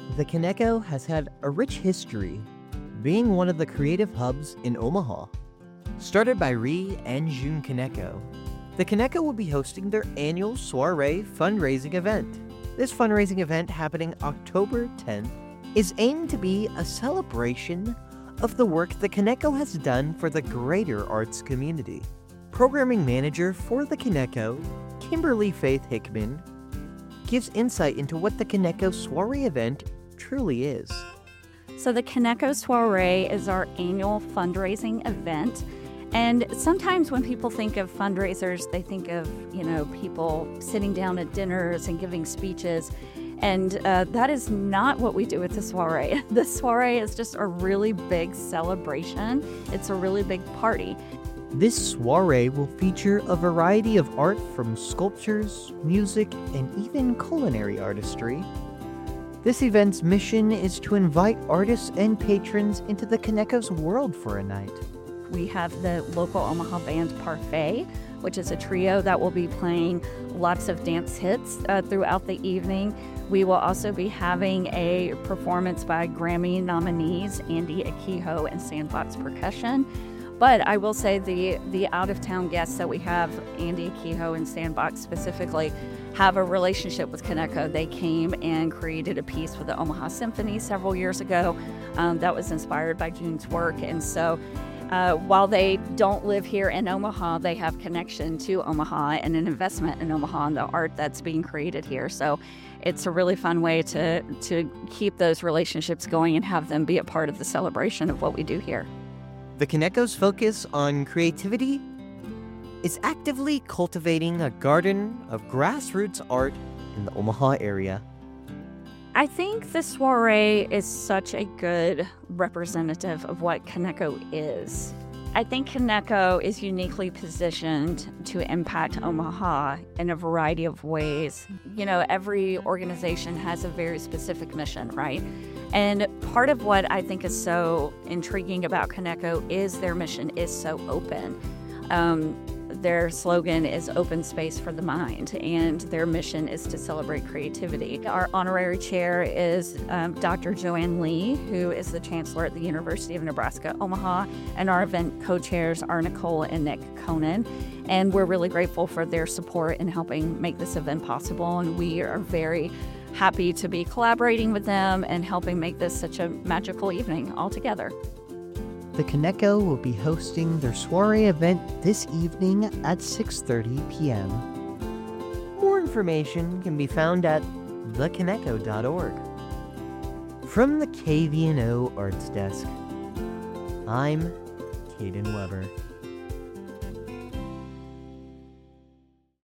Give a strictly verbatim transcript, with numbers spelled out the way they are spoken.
The Kaneko has had a rich history, being one of the creative hubs in Omaha. Started by Ri and Jun Kaneko, the Kaneko will be hosting their annual soiree fundraising event. This fundraising event, happening October tenth, is aimed to be a celebration of the work the Kaneko has done for the greater arts community. Programming manager for the Kaneko, Kimberly Faith Hickman, gives insight into what the Kaneko soiree event truly is. So the Kaneko Soiree is our annual fundraising event. And sometimes when people think of fundraisers, they think of, you know, people sitting down at dinners and giving speeches. And uh, that is not what we do with the soiree. The soiree is just a really big celebration. It's a really big party. This soiree will feature a variety of art from sculptures, music, and even culinary artistry. This event's mission is to invite artists and patrons into the Kaneko's world for a night. We have the local Omaha band Parfait, which is a trio that will be playing lots of dance hits uh, throughout the evening. We will also be having a performance by Grammy nominees Andy Akiho and Sandbox Percussion. But I will say the, the out-of-town guests that we have, Andy Akiho and Sandbox specifically, have a relationship with Kaneko. They came and created a piece for the Omaha Symphony several years ago um, that was inspired by Jun's work. And so uh, while they don't live here in Omaha, they have connection to Omaha and an investment in Omaha and the art that's being created here. So it's a really fun way to, to keep those relationships going and have them be a part of the celebration of what we do here. The Kaneko's focus on creativity is actively cultivating a garden of grassroots art in the Omaha area. I think the soiree is such a good representative of what Kaneko is. I think Kaneko is uniquely positioned to impact Omaha in a variety of ways. You know, every organization has a very specific mission, right? And part of what I think is so intriguing about Kaneko is their mission is so open. Um, their slogan is open space for the mind, and their mission is to celebrate creativity. Our honorary chair is um, Doctor Joanne Lee, who is the chancellor at the University of Nebraska, Omaha, and our event co-chairs are Nicole and Nick Conan. And we're really grateful for their support in helping make this event possible, and we are very happy to be collaborating with them and helping make this such a magical evening all together. The Kaneko will be hosting their soiree event this evening at six thirty p.m. More information can be found at the kaneko dot org. From the K V N O Arts Desk, I'm Caden Weber.